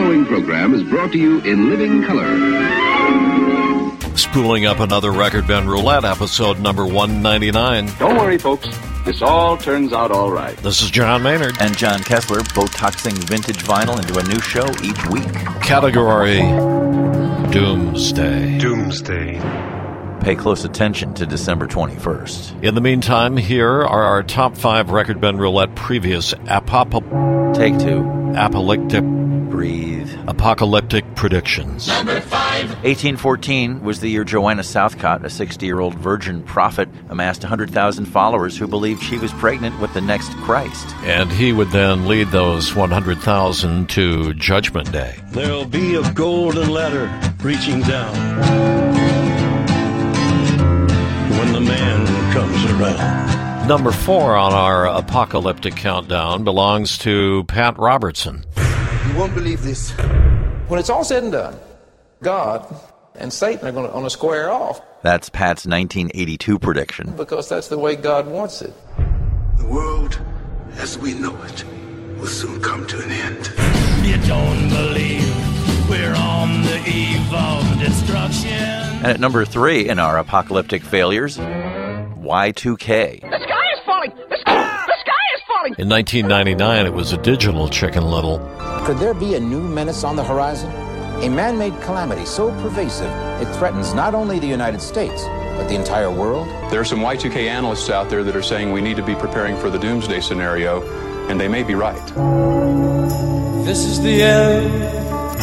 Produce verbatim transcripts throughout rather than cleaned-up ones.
following program is brought to you in living color. Spooling up another Record Bin Roulette, episode number one ninety-nine. Don't worry, folks. This all turns out all right. This is John Maynard. And John Kessler, Botoxing vintage vinyl into a new show each week. Category Doomsday. Doomsday. Pay close attention to December twenty-first. In the meantime, here are our top five Record Bin Roulette previous apop- Take two. apocalyptic Breathe. apocalyptic predictions. Number five. eighteen fourteen was the year Joanna Southcott, a sixty-year-old virgin prophet, amassed one hundred thousand followers who believed she was pregnant with the next Christ. And he would then lead those one hundred thousand to Judgment Day. There'll be a golden ladder reaching down when the man comes around. Number four on our apocalyptic countdown belongs to Pat Robertson. You won't believe this. When it's all said and done, God and Satan are going to, going to square off. That's Pat's nineteen eighty-two prediction. Because that's the way God wants it. The world, as we know it, will soon come to an end. You don't believe we're on the eve of destruction. And at number three in our apocalyptic failures, Y two K. The sky is falling! The sky, the sky is falling! In nineteen ninety-nine, it was a digital Chicken Little. Could there be a new menace on the horizon? A man-made calamity so pervasive, it threatens not only the United States, but the entire world? There are some Y two K analysts out there that are saying we need to be preparing for the doomsday scenario, and they may be right. This is the end,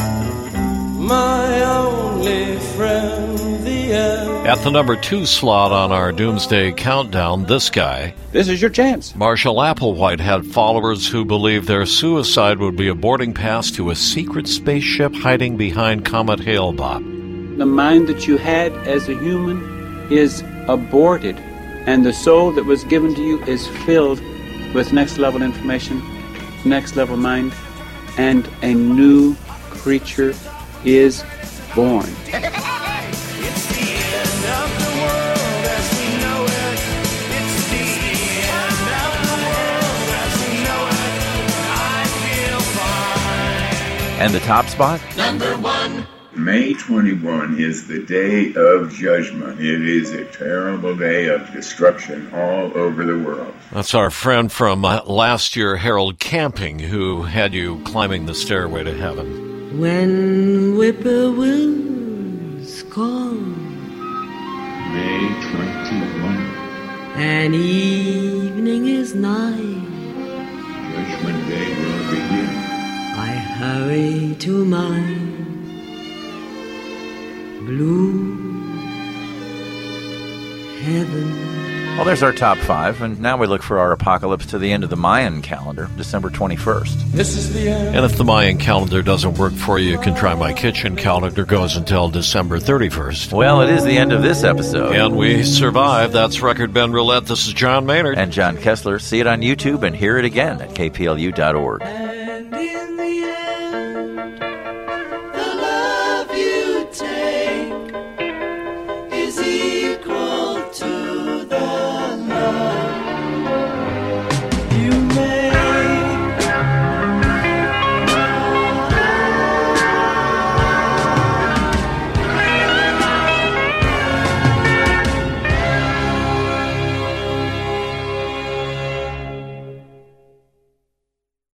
my only friend, the end. At the number two slot on our Doomsday Countdown, this guy. This is your chance. Marshall Applewhite had followers who believed their suicide would be a boarding pass to a secret spaceship hiding behind Comet Hale-Bopp. The mind that you had as a human is aborted, and the soul that was given to you is filled with next-level information, next-level mind, and a new creature is born. And the top spot? Number one. May twenty-first is the day of judgment. It is a terrible day of destruction all over the world. That's our friend from uh, last year, Harold Camping, who had you climbing the stairway to heaven. When whippoorwills call, May twenty-first. An evening is nigh. Judgment Day will begin. I hurry to my blue heaven. Well, there's our top five, and now we look for our apocalypse to the end of the Mayan calendar, December twenty-first. This is the end. And if the Mayan calendar doesn't work for you, you can try my kitchen calendar. Goes until December thirty-first. Well, it is the end of this episode. And we survived. That's Record Bin Roulette. This is John Maynard. And John Kessler. See it on YouTube and hear it again at K P L U dot org.